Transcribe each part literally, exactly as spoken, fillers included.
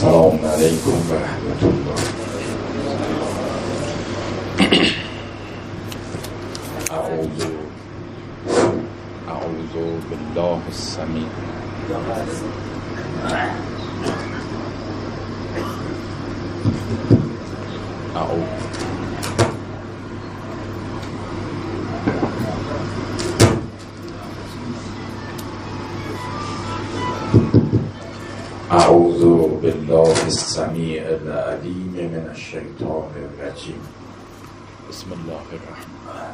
السلام علیکم و رحمت الله. اعوذ اعوذ بالله السمیع اعوذ اعوذ بالله السمیع العلیم من الشیطان الرجیم. بسم الله الرحمن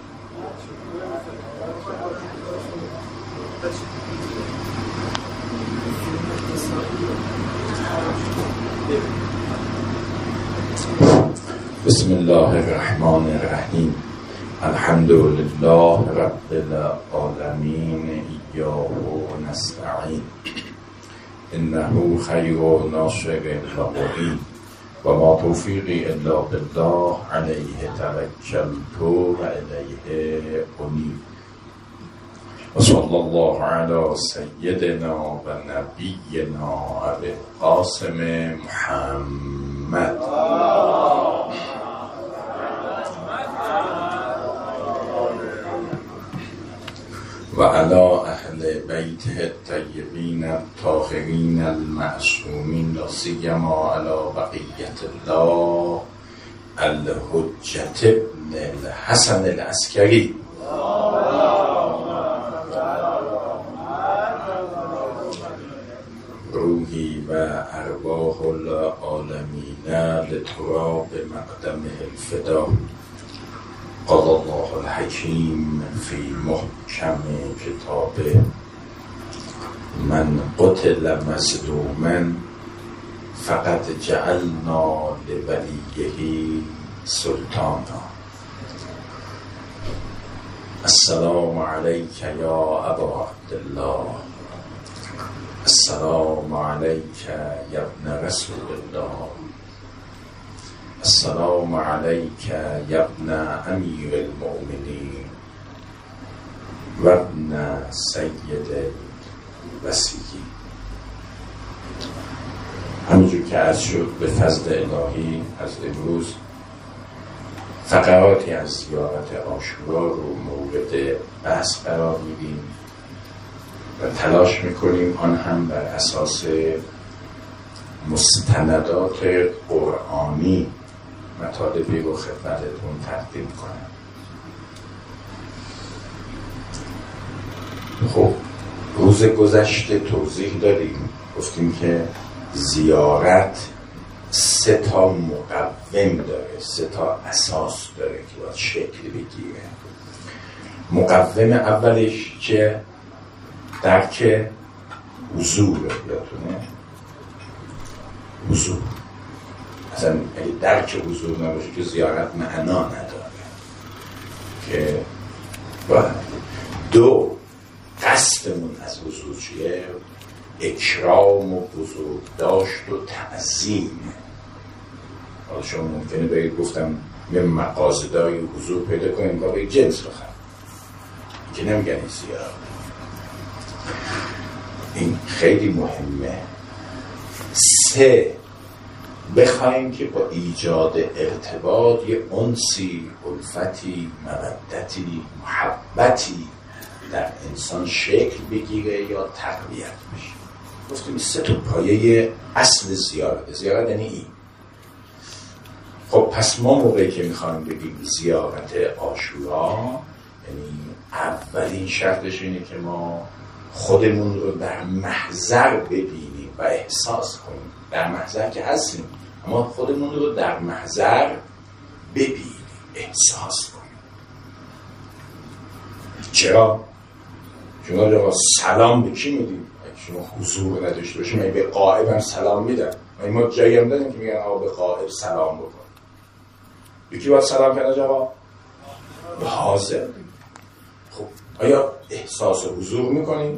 بسم الله الرحمن الرحیم. الحمد لله رب العالمین، ایاه نستعین، انه خیر ناصر و معین و ما توفیقی الا بالله، علیه توکلت و الیه انیب. و صلی الله علی سیدنا و نبینا ابی القاسم محمد و علی اهل بیته الطیبین الطاهرین المعصومین، لا سیما علی بقیت الله الحجة ابن الحسن العسکری. روحی و ارواح العالمین لتراب مقدمه الفدا. قال الله الحکیم فی محکم کتابه: من قتل مظلوما فقد جعلنا لولیه سلطانا. السلام علیک یا ابا عبدالله، السلام علیک یا ابن رسول الله، السلام علیک یا ابن امیر المؤمنین و ابن سید الوصیین. همینجور که عرض شد به فضل الهی از امروز فقراتی از زیارت عاشورا رو مورد بحث قرار میدیم و تلاش میکنیم آن هم بر اساس مستندات قرآنی مطالبی رو خدمتتون تقدیم کنم. خب روز گذشته توضیح دادیم، گفتیم که زیارت سه تا مقوم داره، سه تا اساس داره که باید شکل بگیره. مقوم اولش که درک حضور، یادتونه حضور، اصلا اگه درک حضور نباشه که زیارت معنا نداره. که باید دو، قصدمون از حضور چیه؟ اکرام و بزرگداشت و تعظیم. حالا شما ممکنه بگید گفتم یه مقاصدای حضور پیدا کنیم و به جنس بخوام که نمیگن این زیارت. این خیلی مهمه. سه، بخوایم که با ایجاد ارتباط یه انسی، الفتی، مودتی، محبتی در انسان شکل بگیره یا تقویت بشه. گفتیم سه تا پایه اصل زیارت. زیارت یعنی این. خب پس ما موقعی که میخوایم بگیم زیارت عاشورا، یعنی اولین شرطش اینه که ما خودمون رو در محضر ببینیم و احساس کنیم. در محضر که هستیم، اما خودمون رو در محضر ببینیم، احساس کنیم. چرا؟ شما جا سلام به کی میدیم؟ شما حضور نداشته باشیم، من به غائب هم سلام میدم. من ما جایی هم داریم که میگن آقا به غائب سلام بکن. یکی باید سلام کنه جواب؟ به حاضر. خب آیا احساس حضور میکنیم؟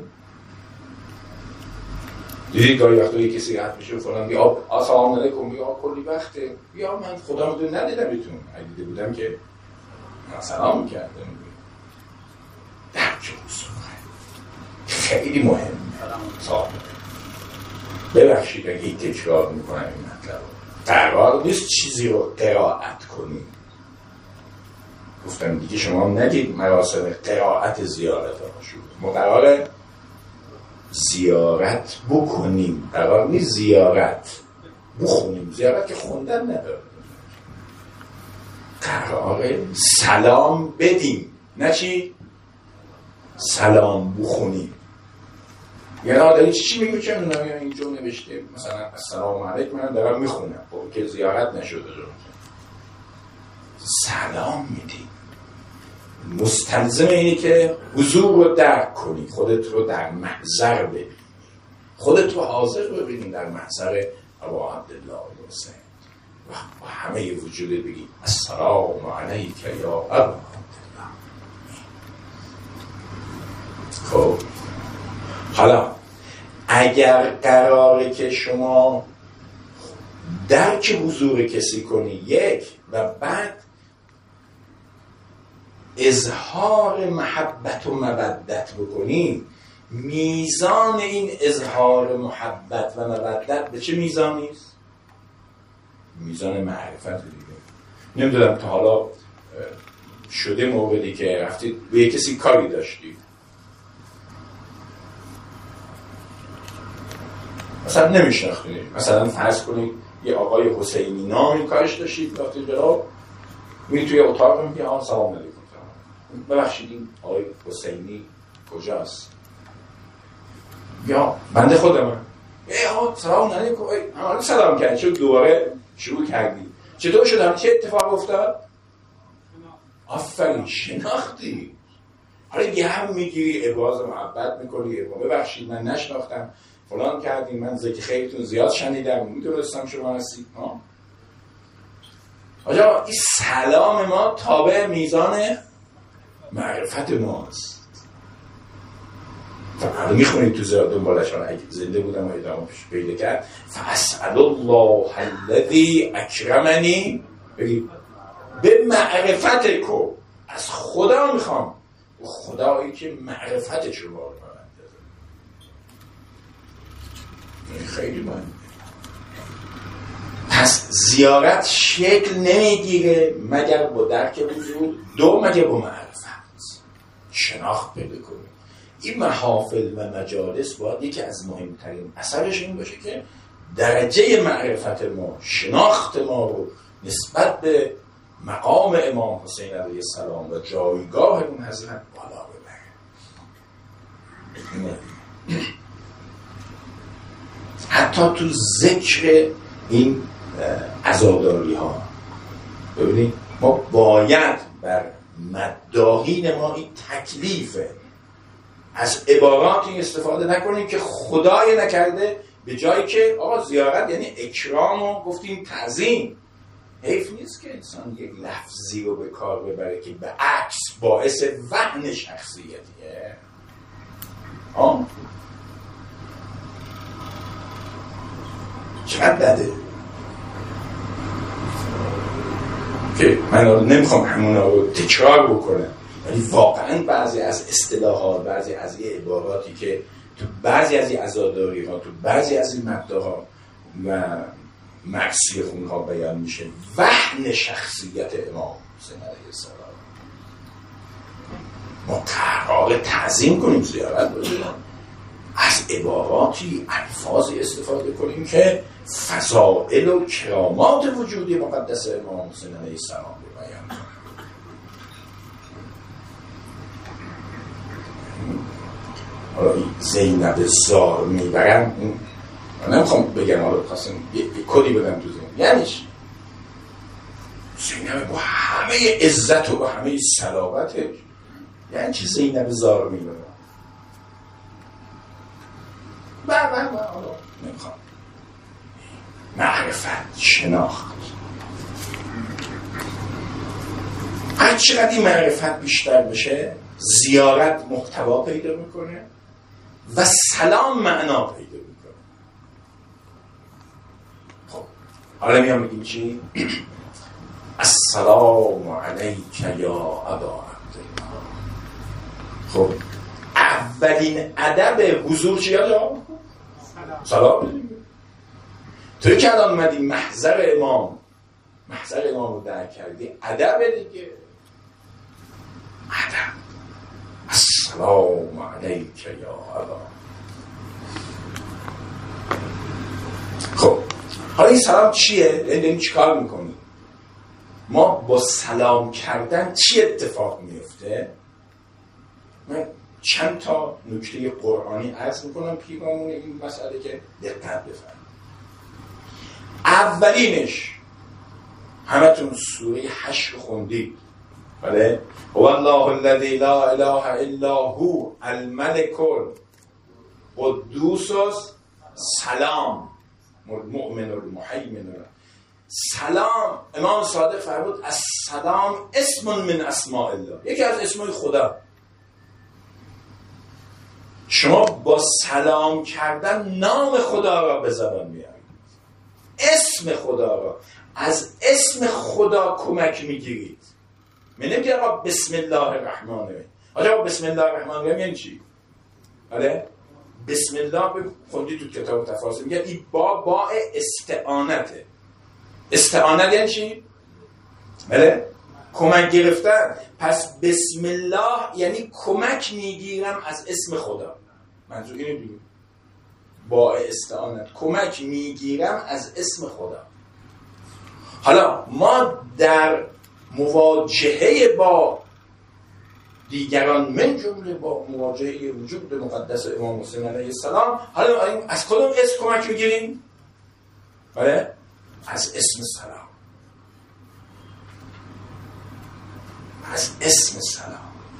دیدی گاهی وقتا یه کسی رد میشه و فلان بیا سلام علیکم، بیا کلی وقته، بیا من خدا رو ندیدم بهتون، اگه دیده بودم که من سلام میکردم. درک حضور خیلی مهم. ببخشید اگه تکرار میکنم این مطلب، قرار نیست چیزی رو قرائت کنیم. گفتم دیگه شما نگید مراسم قرائت زیارت ها شد، ما قراره زیارت بکنیم، قرار نیست زیارت بخونیم. زیارت که خوندن نداره، قراره سلام بدیم، نه چی؟ سلام بخونیم. یعنی آدمی چی میگه؟ چه میدونم اینجا نوشته مثلا السلام علیکم، من دارم میخونم، خب که زیارت نشده رو سلام میدیم. مستلزم اینه که حضور رو درک کنی، خودت رو در محضر ببینی، خودت رو حاضر ببینی در محضر ابا عبدالله حسین و با همه وجودت بگی السلام علیک یا ابا عبدالله. خب حالا اگر قراره که شما درک حضور کسی کنی یک و بعد اظهار محبت و مودت بکنی، میزان این اظهار محبت و مودت به چه میزانی است؟ میزان معرفت دیگه. نمیدونم تا حالا شده موقعی که رفتید به کسی کاری داشتید، مثلا نمیشناختید، مثلا فرض کنید یه آقای حسینی نامی کارش داشتید، رفتید جناب می توی اتاق میگه آقا سلام علیکم، ببخشید این آقای حسینی کجاست؟ یا بنده خودم. ای آقا سلام علیکم، همه سلام کردی، چون دوباره شروع کردی، چطور شدم؟ چه اتفاق افتاد؟ آفرین، شناختی. حالا یه هم میگیری ابراز محبت میکنی، ببخشید من نشناختم فلان کردیم، من ذکر خیرتون زیاد شنیدم، میدونستم شما هستید. ها آجا این سلام ما تابع میزان معرفت ماست. فقط میخونید تو زیاد دنبالشان، اگه زنده بودم و ادامه پیدا کرد، فاسأل الله الذی اکرمنی، بگید به معرفت کو، از خدا میخوام، خدایی که معرفت شما رو خیلی مهمه. پس زیارت شکل نمیگیره مگر با درک وجود، دو مگر با معرفت، شناخت پیدا کنیم. این محافل و مجالس باید یکی از مهمترین اثرش این باشه که درجه معرفت ما، شناخت ما رو نسبت به مقام امام حسین علیه السلام و جایگاه اون حضرت بالا ببره. حتی تو ذکر این عزاداری ها ببینید ما باید بر مداحین ما این تکلیفه، از عباراتی استفاده نکنیم که خدای نکرده به جایی که آقا زیارت یعنی اکرام و گفتیم تعظیم، حیف نیست که انسان یک لفظی رو به کار ببره که به عکس باعث وهن شخصیتیه. آه چقدر بده که من نمیخوام همونا رو تکرار بکنم، ولی واقعا بعضی از اصطلاحات، بعضی از یه عباراتی که تو بعضی از این عزاداری ها، تو بعضی از این مدعاها و مرسی خونها بیان میشه، وهن شخصیت امام حسین علیه السلام. ما قرار تعظیم کنیم، زیارت بکنیم، از عباراتی، الفاظی استفاده کنیم که فضائل و کرامات وجودی مقدس امام حسین علیه السلام رو بیان کنیم. حالا زینب زار میبرم، من نمیخوام بگم، حالا خواستم یه کدی بدم تو زینب، یعنی چی؟ زینب با همه عزت و با همه صلابتش، یعنی چی زینب زار میبرم؟ بر بر بر حالا نمیخوام. معرفت، شناخت، هر چقدر این معرفت بیشتر بشه، زیارت محتوا پیدا میکنه و سلام معنا پیدا میکنه. خب حالا میام بگیم چی؟ السلام علیک یا ابا عبدالله. خب اولین ادب حضور چی یاد؟ سلام بدیم. توی که الان اومدی محضر امام محضر امام رو درک کردی، ادب دیگه، ادب. السلام علیک یا ابا. خب حالا این سلام چیه؟ یعنی چی کار میکنی؟ ما با سلام کردن چی اتفاق میفته؟ من چند تا نکته قرآنی عرض میکنم پیرامون این مسئله که دقت بفرمایید. اولینش همتون سوره حشر خوندید، بله؟ هو الله الذی لا اله الا هو الملک القدوس السلام المؤمن المهیمن. سلام، امام صادق فرمود السلام اسم من اسماء الله، یکی از اسمای خدا. شما با سلام کردن نام خدا را به زبان میارید، اسم خدا را، از اسم خدا کمک میگیرید. من نمیگه آقا بسم الله الرحمن الرحیم. آقا بسم الله الرحمن الرحیم یعنی چی؟ آره؟ بسم الله خوندی تو کتاب تفاسیر میگه این با با استعانته. استعانت یعنی چی؟ بله؟ کمک گرفتن. پس بسم الله یعنی کمک میگیرم از اسم خدا. منظور اینه دیگه. با استعانت کمک میگیرم از اسم خدا. حالا ما در مواجهه با دیگران من جمله با مواجهه وجود مقدس امام حسین علیه السلام، حالا از کدوم اسم کمک میگیریم؟ بله؟ از اسم سلام. از اسم سلام.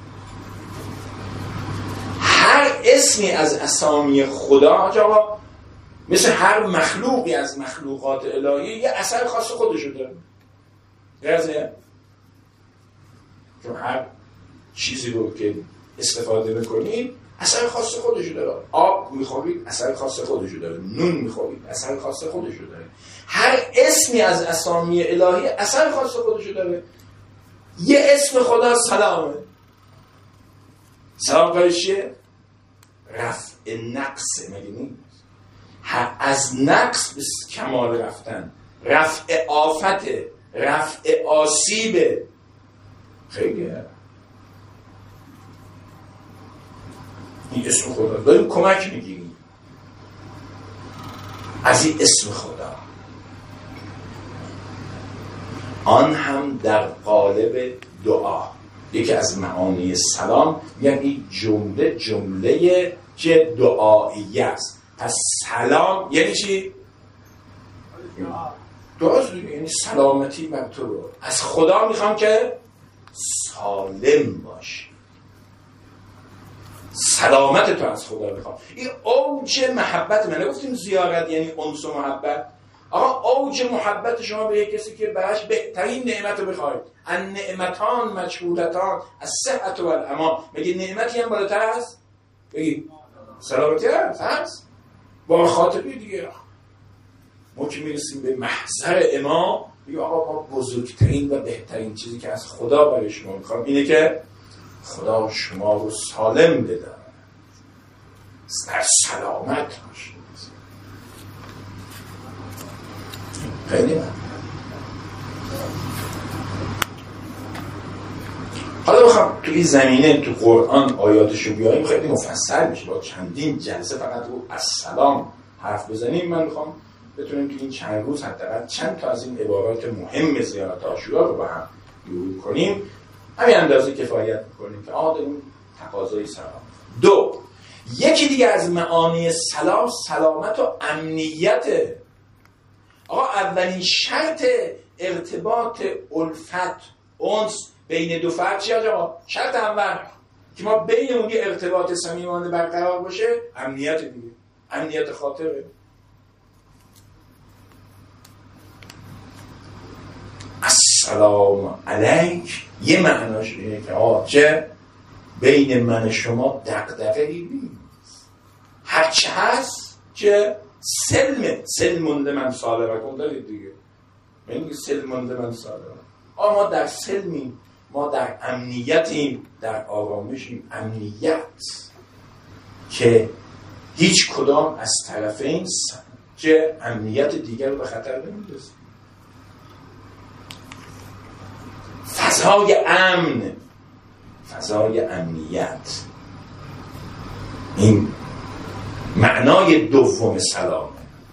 هر اسمی از اسامی خدا آقا مثل هر مخلوقی از مخلوقات الهی یه اثر خاص خودشو داره. غیره؟ چون هر چیزی رو که استفاده میکنید اثر خاص خودشو داره. آب میخورید اثر خاص خودشو داره، نون میخورید اثر خاص خودشو داره. هر اسمی از اسامی الهی اثر خاص خودشو داره. یه اسم خدا سلامه. سلام قایش چیه؟ رفع نقص. مگه از نقص به کمال رفتن، رفع آفت، رفع آسیب. خیلی این اسم خدا داریم کمک میگیریم از این اسم خدا، آن هم در قالب دعا. یکی از معانی سلام میگن این جمله جمله که دعایی است. پس سلام یعنی چی؟ دعاست، یعنی سلامتی بر تو رو از خدا میخوام که سالم باشی. سلامت تو از خدا میخوام. این اوج محبت منه. گفتیم زیارت یعنی انس و محبت. آقا اوج محبت شما به یک کسی که براش بهترین نعمت رو بخواید. ان نعمتان مجهولتان الصحة والامان. مگه نعمتی هم بالاتر هست؟ بگید سلامتی هست؟ هست؟ با خاطبی دیگه ما که میرسیم به محضر امام بگیم آقا ما بزرگترین و بهترین چیزی که از خدا برای شما میخوام اینه که خدا شما رو سالم بده، در سلامت باشید. خیلی من حالا بخوام توی زمینه تو قرآن آیاتشو بیاریم خیلی مفصل میشه، با چندین جلسه فقط رو از سلام حرف بزنیم. من میخوام بتونیم تو این چند روز حداقل چند تا از این عبارات مهم زیارت عاشورا رو با هم مرور کنیم. همین اندازه کفایت میکنیم که آه اون تقاضای سلام. دو، یکی دیگه از معانی سلام سلامت و امنیته. آقا اولین شرط ارتباط الفت انس بین دو فرد چیه آقا؟ شرط اول که ما بینمون یه ارتباط صمیمانه برقرار باشه امنیت دیگه، امنیت خاطره. السلام علیک یه معناش اینه که آقا چه بین من شما دغدغه‌ای نیست، هرچه هست که سلمه. سلمونده من سالمه کن دارید دیگه، من سلمونده من سالمه. آقا ما در سلمیم، ما در امنیتیم، در آرامشیم. امنیت که هیچ کدام از طرفین که امنیت دیگر رو به خطر نمی‌اندازه. فضای امن، فضای امنیت، این معنای دوم سلامه.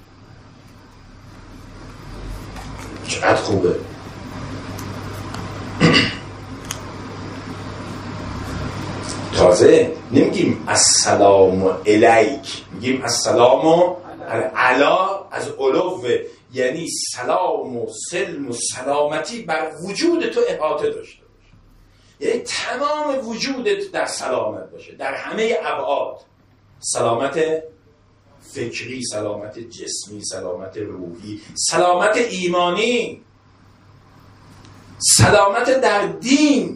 چقدر خوبه. تازه نمیگیم السلام علیک، میگیم السلام علا، از علوه، یعنی سلام و سلم و سلامتی بر وجود تو احاطه داشته باشه، یعنی تمام وجودت در سلامت باشه، در همه ابعاد. سلامت فکری، سلامت جسمی، سلامت روحی، سلامت ایمانی، سلامت در دین.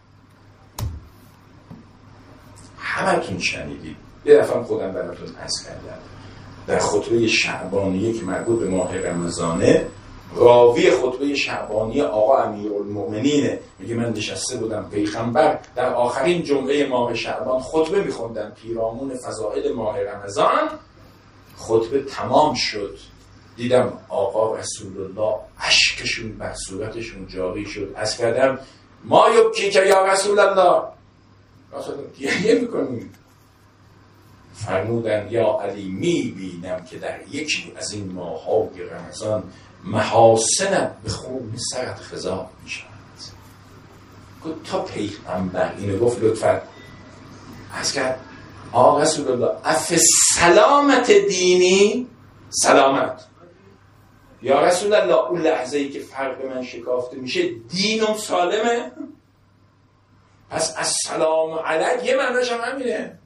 همتون شنیدید، یه دفعه خودم براتون عرض کردم در خطبه شعبانیه که مربوط به ماه رمضانه، راوی خطبه شعبانی آقا امیرالمؤمنینه، میگه من نشسته بودم پیغمبر در آخرین جمعه ماه شعبان خطبه میخوندن پیرامون فضائل ماه رمضان. خطبه تمام شد، دیدم آقا رسول الله اشکشون بر صورتشون جاری شد. از کردم ما یبکی که یا رسول الله، رسول الله گریه میکنیم. فرمودن یا علی میبینم که در یکی از این ماه‌های رمضان محاسنت به خون سرت خضاب میشود. گفت تا پیغمبر اینو گفت لطفا از کرد آقا رسول الله اف سلامت دینی، سلامت یا رسول الله اون لحظه ای که فرق من شکافته میشه دینم سالمه؟ پس السلام علیک یه معناش هم همینه.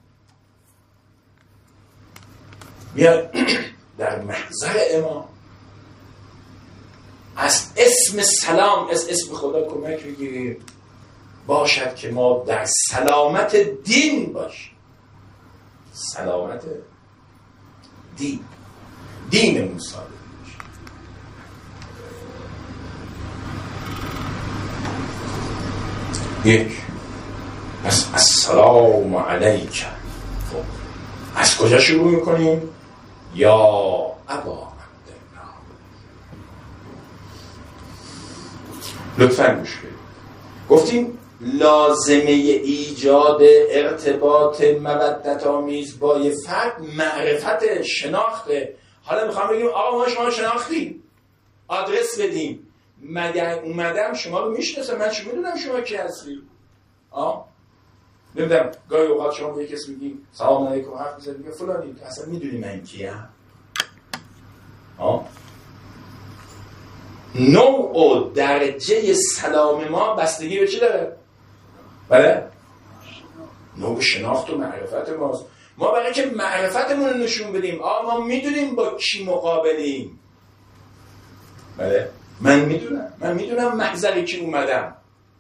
میاد در محضر امام از اسم سلام، از اسم خدا کمک بگیریم باشد که ما در سلامت دین باشیم. سلامت دین، دینمون سالم باشه. یک، پس السلام علیک. خب از کجا شروع میکنیم؟ یا ابا عبدالله. لطفاً گوش بدید. گفتیم لازمه ایجاد ارتباط مودت آمیز با یه فرد معرفت، شناخته. حالا میخوام بگیم آقا ما شما شناختیم، آدرس بدیم، مگر اومدم شما رو میشناسم، من چه میدونم شما کی هستی؟ آه نمیدونم گاهی اوقات شما به یک کسی میگیم سلام علیکم، حرف میزنید میگه فلانی، تو اصلا میدونی من کیم؟ آه نوع و درجه سلام ما بستگی به چی داره؟ بله؟ نوع شناخت و معرفت ماست. ما برای که معرفتمون رو نشون بدیم آه ما میدونیم با کی مقابلیم. بله؟ من میدونم، من میدونم محضر کی اومدم،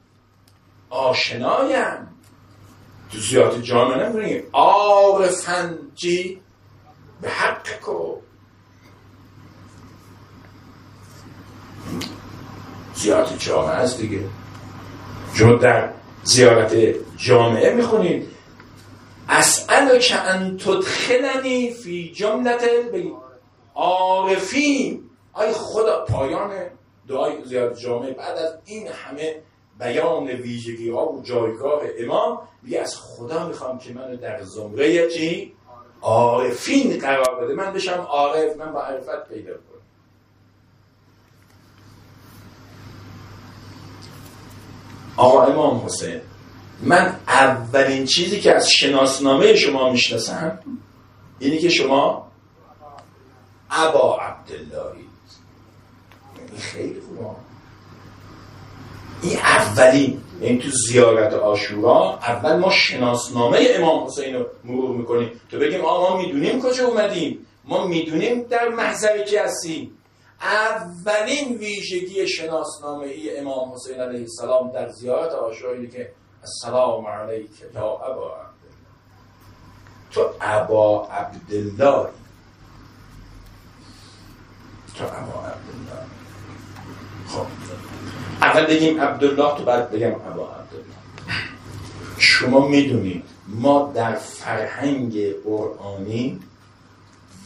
آشنایم. تو زیاد جامعه نمیدونیم عارفن چی؟ به حق کو. زیارت جامعه است دیگه. شما در زیارت جامعه میخونید اسألک ان تدخلنی فی جملت عارفین. ای خدا، پایان دعای زیارت جامعه بعد از این همه بیان ویژگی ها و جایگاه امام میگه از خدا میخوام که منو در زمره چی؟ عارفین قرار بده، من بشم عارف، من با عرفت پیدا کنم. آقا امام حسین، من اولین چیزی که از شناسنامه شما میشناسم اینی که شما ابا عبداللهید. این خیلی خوبه. این اولین، این تو زیارت عاشورا اول ما شناسنامه امام حسین رو مرور میکنیم تو بگیم آقا ما میدونیم کجا اومدیم، ما میدونیم در محضر کی هستیم. اولین ویژگی شناسنامه ای امام حسین علیه السلام در زیارت عاشورا اینه که السلام علیک یا ابا عبدالله. تو ابا عبدالله، تو ابا عبدالله. خب اول بگیم عبدالله تو بعد بگم ابا عبدالله. شما میدونید ما در فرهنگ قرآنی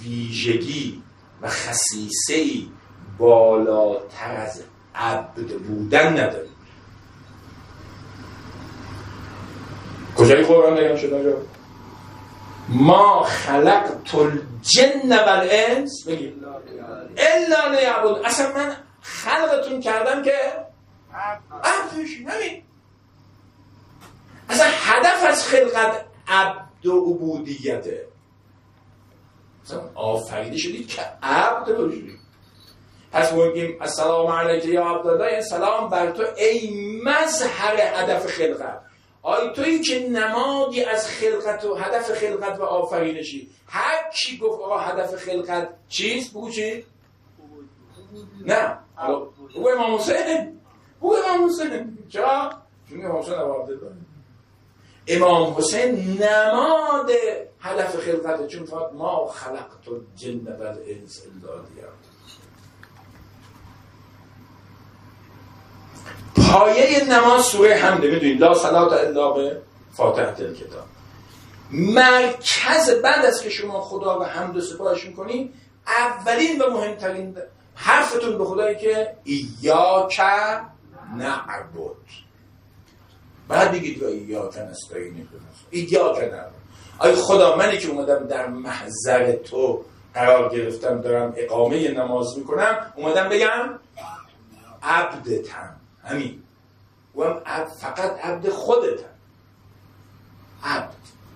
ویژگی و خصیصه‌ای بالاتر از عبد بودن نداریم. کجای قرآن بیان شده آنجا؟ ما خلقت الجن والانس بگیم الا لیعبدون. اصلا من خلقتون کردم که عبد بشین. همین اصلا هدف از خلقت عبد و عبودیته. اصلا آفریده شدید که عبد باشید. پس میگیم السلام علیک یا عبدالله، یعنی سلام بر تو ای مظهر هدف خلقت. آی تویی که نمادی از خلقت و هدف خلقت و آفرینشی. هر کی گفت آقا هدف خلقت چیست؟ بگو چی؟ نه بگو امام حسین. بگو امام حسین. چرا؟ چون امام حسین ابو عبدالله، امام حسین نماد هدف خلقت. چون فقط ما خلقت الجن والانس الا لیعبدون. پایه نماز سوره حمده. میدونید لا صلات الا به فاتحه الکتاب. مرکز بعد از که شما خدا و حمد و سپاسش میکنید، اولین و مهمترین حرفتون به خدایی که ایاک نعبد. بعد بگید یا ایاک نستعین. ایاک نعبد. ای خدا منی که اومدم در محضر تو قرار گرفتم، دارم اقامه نماز میکنم، اومدم بگم عبدتم. همین. و هم عبد، فقط عبد خودتم. عبد.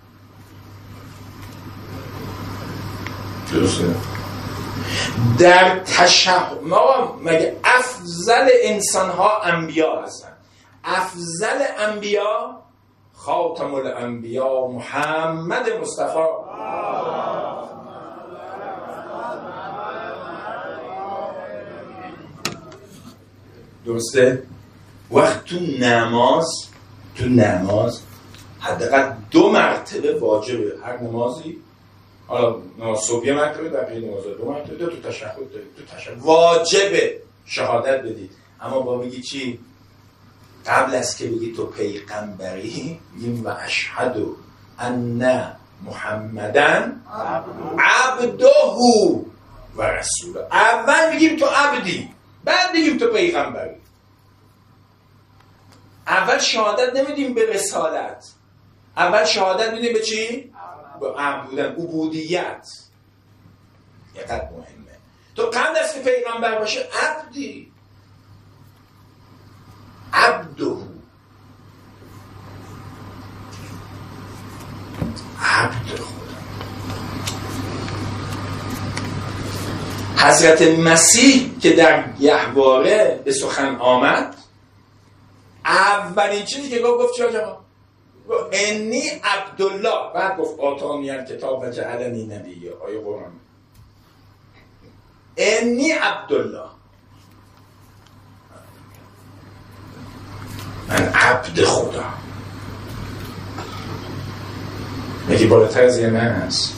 درسته؟ در تشهد ما مگه افضل انسان ها انبیا هستن؟ افضل انبیا خاتم الانبیا محمد مصطفی. درسته؟ وقت تو نماز تو نماز حداقل دو مرتبه واجبه هر نمازی. حالا نماز صبح یه مرتبه، بقیه نماز دو مرتبه، دو تو تشهد دارید. تو تشهد واجبه شهادت بدید. اما با میگی چی؟ قبل از که بگی تو پیغمبری، میگیم و اشهد ان محمدن عبده و رسوله. اول میگیم تو عبدی، بعد میگیم تو پیغمبری. اول شهادت نمیدیم به رسالت، اول شهادت میدیم به چی؟ به عبد بودن، عبودیت. یقدر مهمه. تو قبل از که پیغمبر باشه عبدی، عبده، عبد خدا. حضرت مسیح که در گهواره به سخن آمد، اولین چیزی که گفت گفت چرا جواب؟ انی عبدالله. بعد گفت آتانی الکتاب و جعلنی نبیه. آیه قرآن. انی عبدالله، من عبد خدا. یکی بالاتر از یه من هست.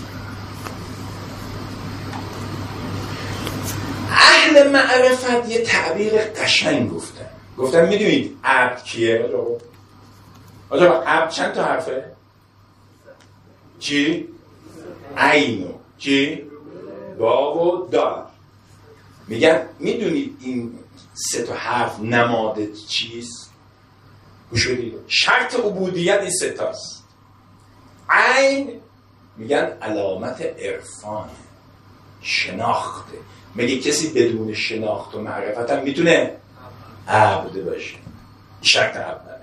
اهل معرفت یه تعبیر قشنگ گفتن. گفتن میدونید عبد کیه؟ آجا عبد چند تا حرفه؟ چی؟ عینو چی؟ واو و دال. میگن میدونید این سه تا حرف نماد چیست؟ گوش بدید. شرط عبودیت این سه تاست. عین میگن علامت عرفان، شناخته. میگه کسی بدون شناخت و معرفت هم میتونه عبد باشه. شرط اوله.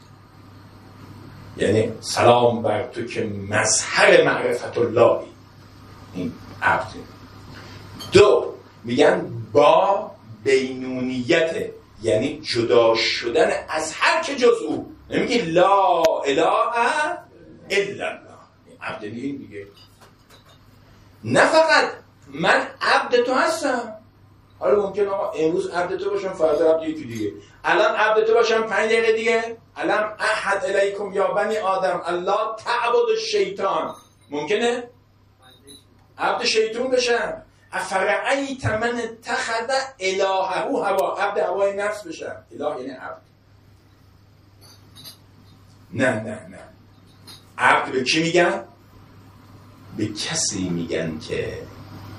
یعنی سلام بر تو که مظهر معرفت اللهی، این عبد. دو میگن با بینونیت، یعنی جدا شدن از هر که جز او. نمیگه لا اله الا الله. عبد این دیگه. نه فقط من عبد تو هستم. حالا ممکنه آقا امروز عبد تو باشم، فردا عبد یکی دیگه. الان عبد تو باشم پنج دقیقه دیگه الان احد الیکم یا بنی آدم الله تعبد الشیطان. ممکنه عبد شیطان بشم. افرعیت من اتخذ الهه هوا. عبد هوای نفس بشم. اله یعنی عبد. نه نه نه. عبد به کی میگن؟ به کسی میگن که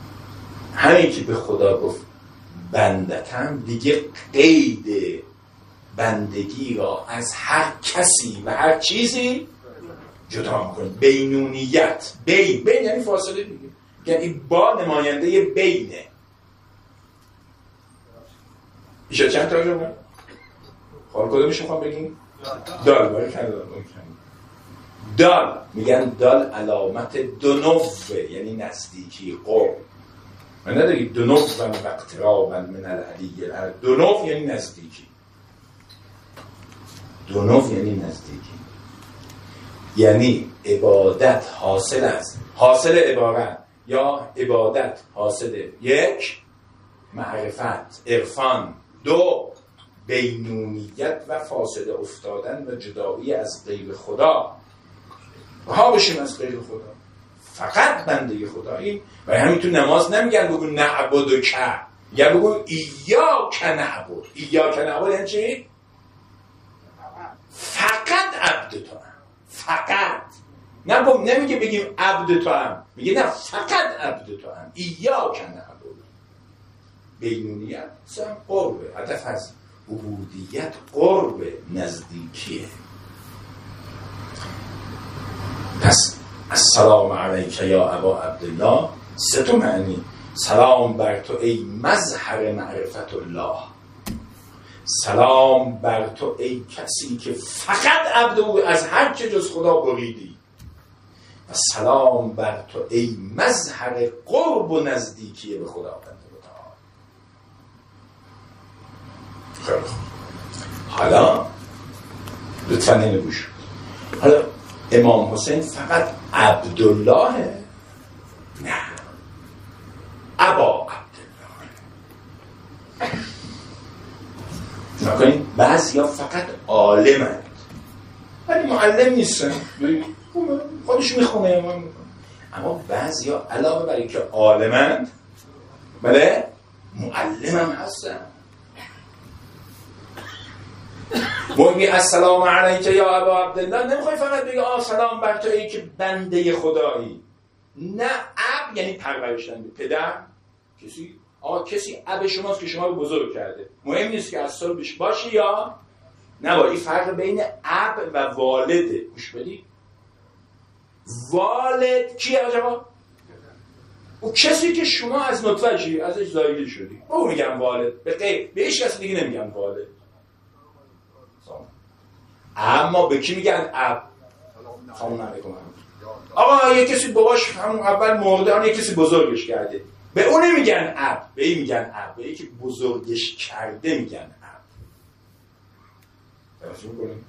همین که به خدا گفت بندتم، دیگه قید بندگی را از هر کسی و هر چیزی جدا میکنه. بینونیت، بین بین یعنی فاصله دیگه، یعنی با نماینده بینه. ایشا چند تا جمعه؟ خواهر کدومش میخوام بگیم؟ دال باری کنه دال باری کنه دال میگن دال علامت دنوه، یعنی نزدیکی، قرب. من نداری دنوه و اقترابا من العلی، دنوه یعنی نزدیکی، دنوه یعنی نزدیکی، یعنی عبادت حاصل است، حاصل عبارت یا عبادت حاصل یک معرفت، عرفان، دو بینونیت و فاصله افتادن و جدایی از غیر خدا، رها بشیم از غیر خدا، فقط بنده خداییم. و همین تو نماز نمیگن بگو نعبد و که، یا بگو ایاک نعبد. ایاک نعبد یعنی چی؟ فقط عبد تو هم، فقط نه بگم، نمیگه بگیم عبد تو هم، میگه نه فقط عبد تو هم، ایاک نعبد. بینونیت هم قربه، هدف از عبودیت قرب، نزدیکیه. پس السلام علیک یا ابا عبدالله سه تا معنی: سلام بر تو ای مظهر معرفت الله، سلام بر تو ای کسی که فقط عبد او از هر چه جز خدا بریدی، و سلام بر تو ای مظهر قرب و نزدیکی به خدا. خیلی خوب، حالا لطفا اینو گوش. حالا امام حسین فقط عبدالله؟ نه، ابا عبدالله. نکنین بعضی ها فقط عالمند ولی معلم نیستن، خودش میخونه امام میکنه. اما بعضی ها علاوه بر اینکه عالمند بله معلم هم هستن. موقعی السلام علیک یا ابا عبدالله نمیخوای فقط بگی آه سلام بر تو ای که بنده خدایی. نه، اب یعنی پرورشنده، پدر کسی آه کسی اب شماست که شما رو بزرگ کرده. مهم نیست که از صلبش باشی یا نبایی. این فرق بین اب و والده. گوش بدی، والد کیه آجابا؟ او کسی که شما از نطفه چی ازش زایده شدی، او میگم والد. به غیر به هیچ کسی دیگه نمیگم والد. اما به کی میگن اب؟ سلام علیکم. آقا یه کسی باباش همون اول مرده، اون یه کسی بزرگش کرده، به اون نمیگن اب، به این میگن اب. به یکی بزرگش کرده میگن اب. توجه کنید،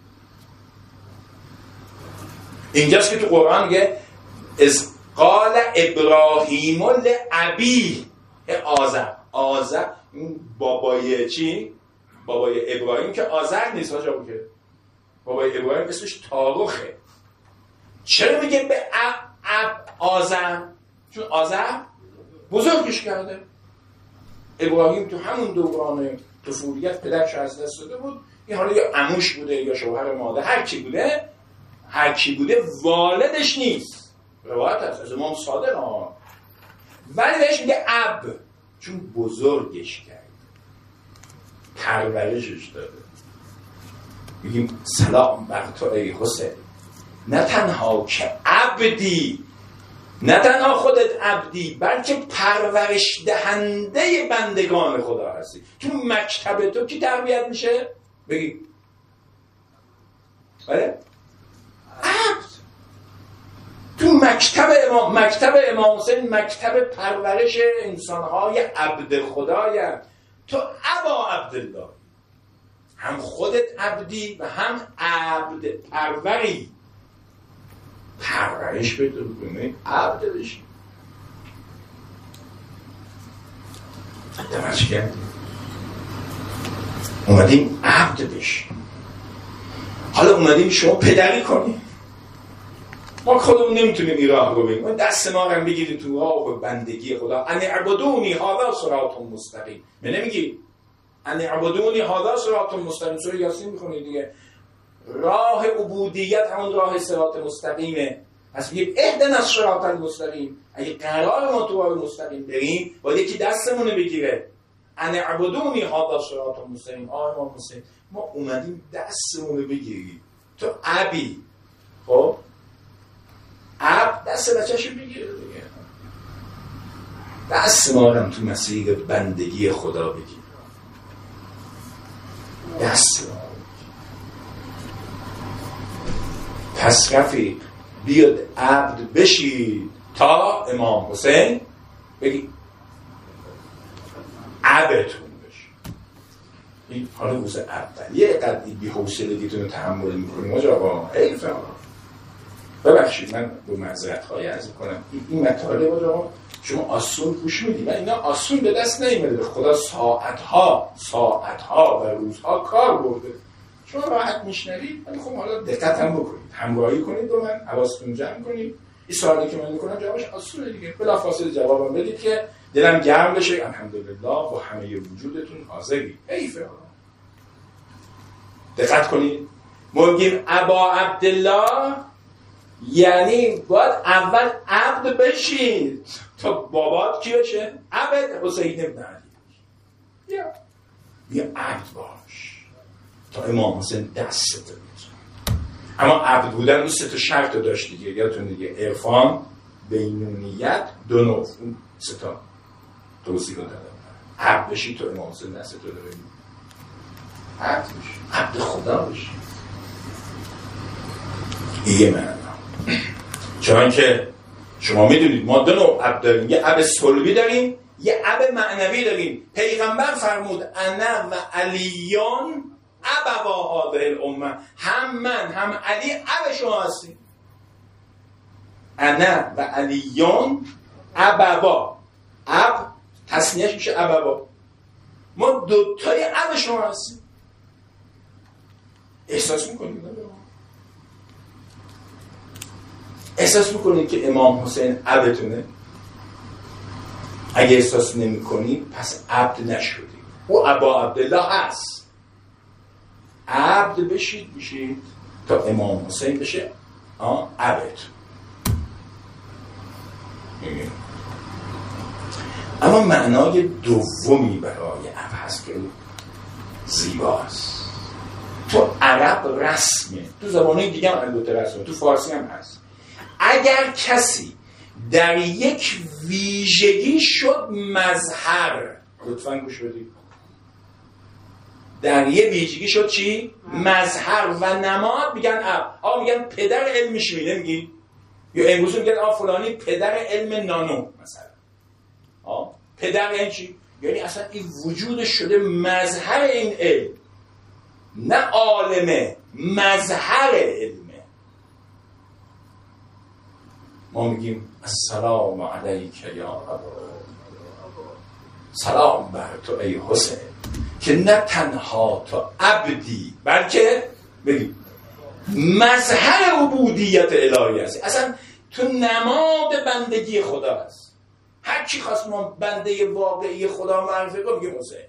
اینجاست که تو قرآن میگه از قال ابراهیم لابیه آزر. آزر این بابای چی؟ بابای ابراهیم که آزر نیست آجا، که بابای ابراهیم اسمش تاروخه. چرا میگه به اب اب آزر؟ چون آزر بزرگش کرده. ابراهیم تو همون دوران طفولیت پدرش از دست داده بود، این حالا یا عموش بوده یا شوهر مادر، هر کی بوده هر کی بوده والدش نیست. روایت هست از امام صادق ها، ولی بهش میگه اب چون بزرگش کرده، پرورشش داده. میگیم سلام بر تو ای حسین، نه تنها که عبدی، نه تنها خودت عبدی، بلکه پرورش دهنده بندگان خدا هستی. تو مکتب تو کی تربیت میشه؟ بگی بله؟ عبد. تو مکتب امام مکتب امام حسین مکتب پرورش انسانهای عبد خدایی. تو ابا عبدالله، هم خودت عبدی و هم عبد پروری. پرورش بده کنی عبد بشی. توجه کردی؟ اومدیم عبد بشی. حالا اومدیم شما پدری کنی. ما خودمون نمیتونیم این راه رو بگیم. دست ما رو بگیری تو راه بندگی خدا. ان اعبدونی هذا صراط مستقیم. من نمیگی ان اعبدونی هذا صراط مستقیم. سوره یاسین میخونی دیگه. راه عبودیت همون راه صراط مستقیمه. پس میگه اهدنا الصراط المستقیم. اگه قرار ما تو راه مستقیم بریم باید یکی دستمون رو بگیره. ان اعبدونی هذا صراط مستقیم. آقای ما مسلم ما اومدیم دستمون رو بگیریم. تو ابی خب اب دست بچه‌شو بگیره دیگه. دست ما رو تو مسیر بندگی خدا بگیر. دست ما پس رفیق بیاد عبد بشید تا امام حسین بگی عبدتون بشید. این حالا روز اول یه قدری بی حوصلگیتون رو تحمل میکنیم آجا آقا حیف آقا ببخشید من به معذرت خواهی عرض کنم این مطالب آجا شما آسون گوش میدید و اینا آسون به دست نمیده. به خدا ساعتها ساعتها و روزها کار برده. شما راحت میشنوید ولی خب حالا دقت هم بکنید، همراهی کنید با من، حواستون جمع کنید. این سوالی که من میکنم جوابش آسونه دیگه. بلافاصله جوابم بدید که دلم گرم بشه. الحمدلله با همه وجودتون حاضری. حیفه. دقت کنید. ما میگیم ابا عبدالله یعنی باید اول عبد بشید تا بابات کی بشه؟ عبد حسین ابن علی. یا بیا عبد باش تا امام حسین دست بده. اما عبد بودن اون سه تا شرط داشت دیگه. یادتون دیگه عرفان، بینونیت، دو نوع. اون سه تا توصیف رو دادم. عبد بشی تو امام حسین دست تو داره. عبد بشی، عبد خدا بشی. یه معنا. چون که شما میدونید ما دو نوع عبد داریم. یه عبد صلبی داریم، یه عبد معنوی داریم. پیغمبر فرمود انا و علیون ابوا هذه الامه. هم من هم علی اب شما هستیم. انا و علیون ابوا. اب تصنیهش میشه ابوا. ما دوتای اب شما هستیم. احساس میکنید؟ احساس میکنید که امام حسین عبدتونه؟ اگه احساس نمی کنید پس عبد نشدید. او ابا عبدالله هست. عبد بشید بشید تا امام حسین بشه آه عبد. اما معنای دومی برای عبد هست که زیباست. تو عرب رسمه، تو زبانهای دیگه هم البته رسمه، تو فارسی هم هست. اگر کسی در یک ویژگی شد مظهر، لطفاً گوش بدید، در یک ویژگی شد چی؟ مظهر و نماد، میگن اب. آقا میگن پدر علم شیمی، نمیگی؟ یا امروز میگن آقا فلانی پدر علم نانو مثلا. آه پدر یعنی چی؟ یعنی اصلا این وجود شده مظهر این علم، نه عالمه، مظهر علمه. ما میگیم السلام علیک یا ابا، سلام بر تو ای حسین، که نه تنها تو عبدی بلکه بگیم مظهر عبودیت الهی هستی. اصلا تو نماد بندگی خدا هست. هر چی خواست ما بنده واقعی خدا معرفی کنیم بگیم حسین.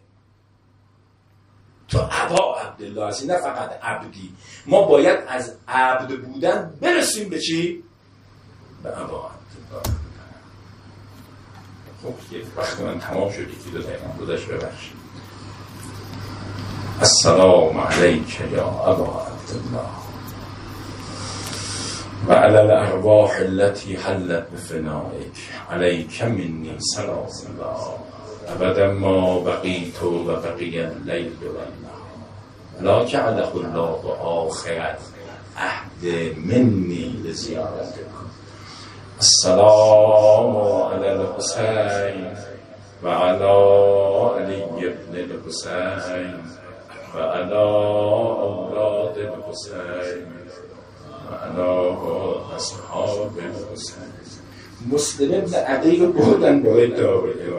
تو ابا عبدالله هستی، نه فقط عبدی. ما باید از عبد بودن برسیم به چی؟ به ابا عبدالله. خب یک وقت من تمام شد، یکی دو دقیقه گذشت، ببخشید. السلام علیک یا ابا عبدالله و علی الارواح التي حلت بفنائک، علیک منی سلام الله ابدا ما بقیت و بقی اللیل و النهار لا جعله الله آخر عهد منی لزیارتکم. السلام علی الحسین و علی علی ابن الحسین و علی اولاد الحسین و علی اصحاب الحسین. مسلم ابن عقیل رو بردن برای داوری،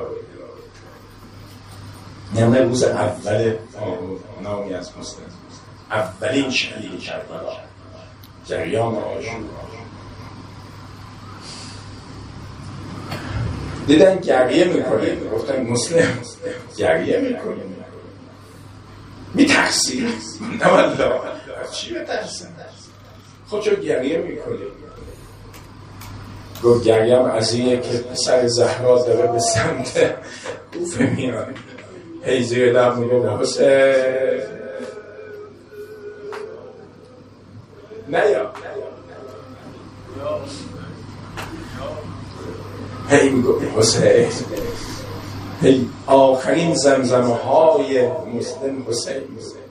نمه روز اول نامی از مسلم، اولین شهید کربلا، جریان عاشورا. دیدن گریه میکنه، گفتن مسلم گریه میکنه، میترسی؟ نه والله، از چی بترسن؟ خود چون گریه میکنه گفت گریم از اینه که پسر زهرا داره به سمت کوفه میاد. هی زیر لب میگه حسین نیا. هی میگه حسین، هی آخرین زمزمه های مسلم حسین.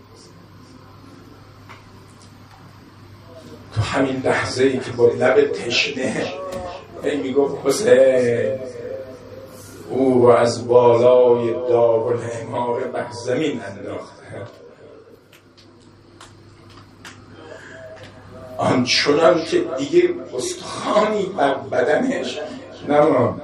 تو همین لحظه ای که با لب تشنه هی میگفت حسین، او رو از بالای دارالاماره بر زمین انداخته، آنچنان که دیگه استخوانی بر بدنش نماند.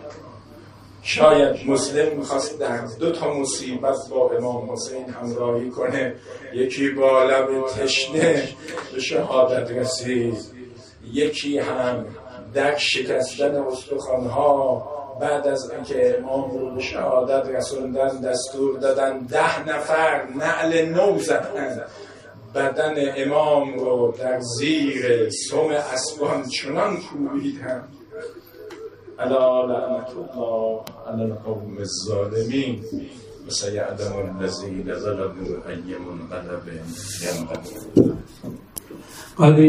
شاید مسلم میخواست در دو تا مصیبت با امام حسین همراهی کنه، یکی با لب تشنه به شهادت رسید، یکی هم دک شکستن استخوان‌ها بعد از اینکه امام رو به شهادت رسوندن دستور دادن ده نفر نعل نو زدن، بدن امام رو در زیر سم اسبان چنان کوبیدن. الا لعنت الله علی القوم الظالمین و سیعلم الذین ظلموا ای منقلب ینقلبون.